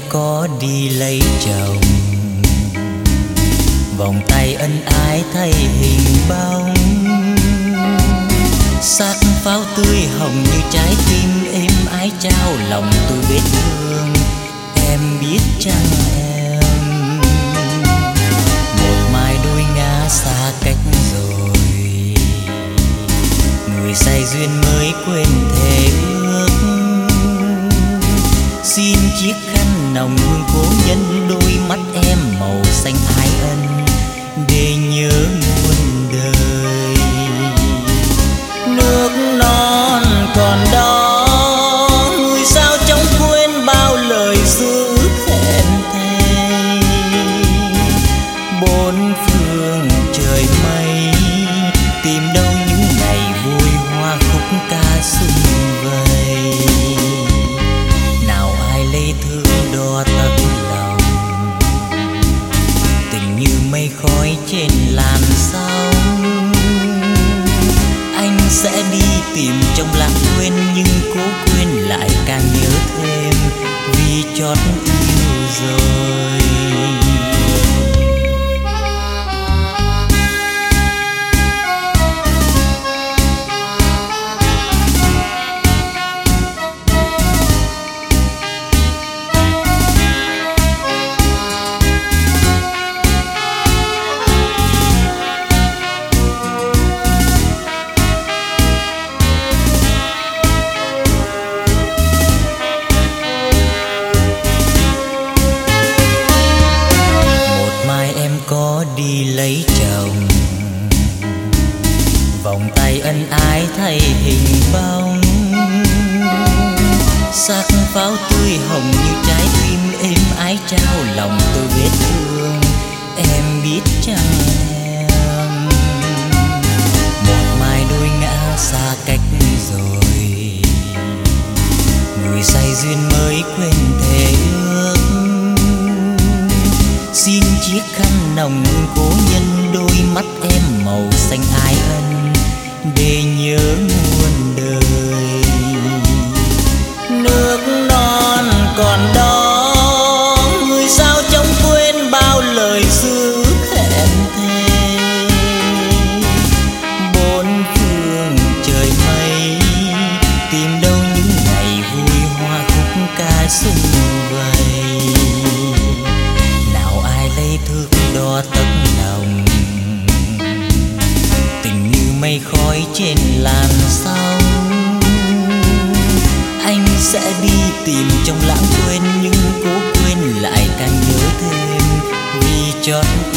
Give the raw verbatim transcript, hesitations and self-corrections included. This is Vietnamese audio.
có đi lấy chồng, vòng tay ân ái thay hình bóng, sắc pháo tươi hồng như trái tim êm ái trao lòng tôi vết thương. Em biết chăng em, một mai đôi ngã xa cách rồi, người say duyên mới quên thề ước. Xin chiếc khăn nồng hương cố nhân đôi mắt em màu xanh ái ân, để nhớ muôn đời. Nước non còn đó, người sao chẳng quên bao lời giữ hẹn thề. Bốn phương trời mây tìm đâu những ngày vui hoa khúc ca sum vầy. Nào ai lấy thương đo tận lòng, tình như mây khói trên làn sóng. Anh sẽ đi tìm trong lãng quên, nhưng cố quên lại càng nhớ thêm, vì chót yêu rồi. Đi lấy chồng, vòng tay ân ái thay hình bóng, sắc pháo tươi hồng như trái tim êm ái trao lòng tôi vết thương. Em biết chăng em, một mai đôi ngã xa cách rồi, người say duyên mới quên thề ước. Xin chiếc khăn nồng cố nhân đôi mắt em màu xanh ái ân, để nhớ muôn đời. Nước non còn đó, người sao chẳng quên bao lời giữ hẹn thề. Bốn phương trời mây tìm đâu những ngày vui hoa khúc ca sum vầy. Lấy thước đo tận lòng, tình như mây khói trên làn sóng. Anh sẽ đi tìm trong lãng quên, nhưng cố quên lại càng nhớ thêm, vì chót